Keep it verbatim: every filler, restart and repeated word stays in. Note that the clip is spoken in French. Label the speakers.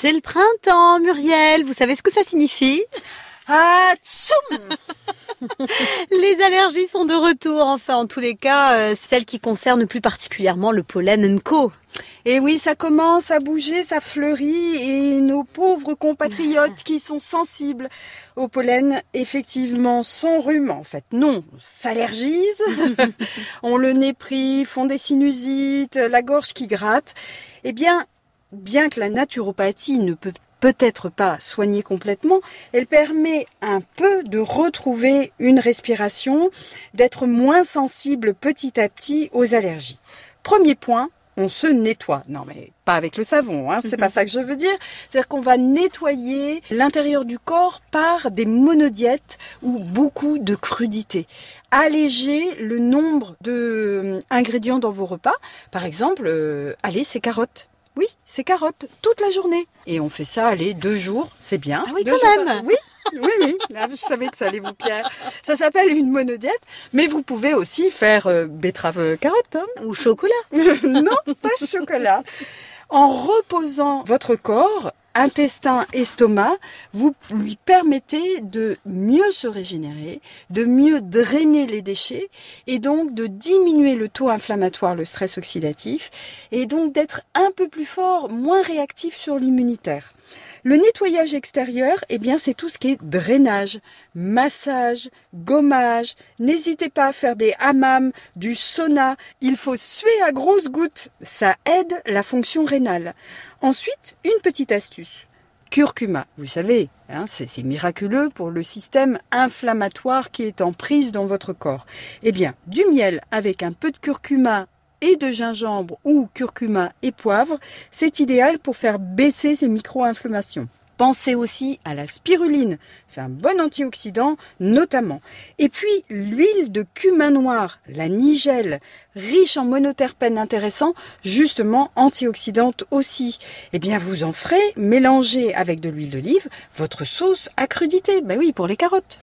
Speaker 1: C'est le printemps, Muriel. Vous savez ce que ça signifie ?
Speaker 2: Ah, tchoum!
Speaker 1: Les allergies sont de retour, enfin en tous les cas, euh, celles qui concernent plus particulièrement le pollen co.
Speaker 2: Et oui, ça commence à bouger, ça fleurit et nos pauvres compatriotes qui sont sensibles au pollen, effectivement, s'enrhument en fait. Non, s'allergisent, ont le nez pris, font des sinusites, la gorge qui gratte. Eh bien, bien que la naturopathie ne peut peut-être pas soigner complètement, elle permet un peu de retrouver une respiration, d'être moins sensible petit à petit aux allergies. Premier point, on se nettoie. Non, mais pas avec le savon, hein, c'est pas ça que je veux dire. C'est-à-dire qu'on va nettoyer l'intérieur du corps par des monodiètes ou beaucoup de crudités. Alléger le nombre d'ingrédients dans vos repas. Par exemple, euh, allez, ces carottes. Oui, c'est carottes, toute la journée. Et on fait ça, allez, deux jours, c'est bien.
Speaker 1: Ah oui,
Speaker 2: deux
Speaker 1: quand
Speaker 2: jours,
Speaker 1: même.
Speaker 2: Oui, oui, oui. Ah, je savais que ça allait vous plaire. Ça s'appelle une monodiète, mais vous pouvez aussi faire euh, betterave-carotte. Hein.
Speaker 1: Ou chocolat.
Speaker 2: Non, pas chocolat. En reposant votre corps, intestin, estomac, vous lui permettez de mieux se régénérer, de mieux drainer les déchets et donc de diminuer le taux inflammatoire, le stress oxydatif et donc d'être un peu plus fort, moins réactif sur l'immunitaire. Le nettoyage extérieur, eh bien, c'est tout ce qui est drainage, massage, gommage. N'hésitez pas à faire des hammams, du sauna. Il faut suer à grosses gouttes. Ça aide la fonction rénale. Ensuite, une petite astuce. Curcuma, vous savez, hein, c'est, c'est miraculeux pour le système inflammatoire qui est en prise dans votre corps. Eh bien, du miel avec un peu de curcuma et de gingembre ou curcuma et poivre, c'est idéal pour faire baisser ces micro-inflammations. Pensez aussi à la spiruline, c'est un bon antioxydant notamment. Et puis l'huile de cumin noir, la nigelle, riche en monoterpènes intéressants, justement antioxydante aussi. Eh bien vous en ferez mélanger avec de l'huile d'olive votre sauce à crudité, ben oui pour les carottes.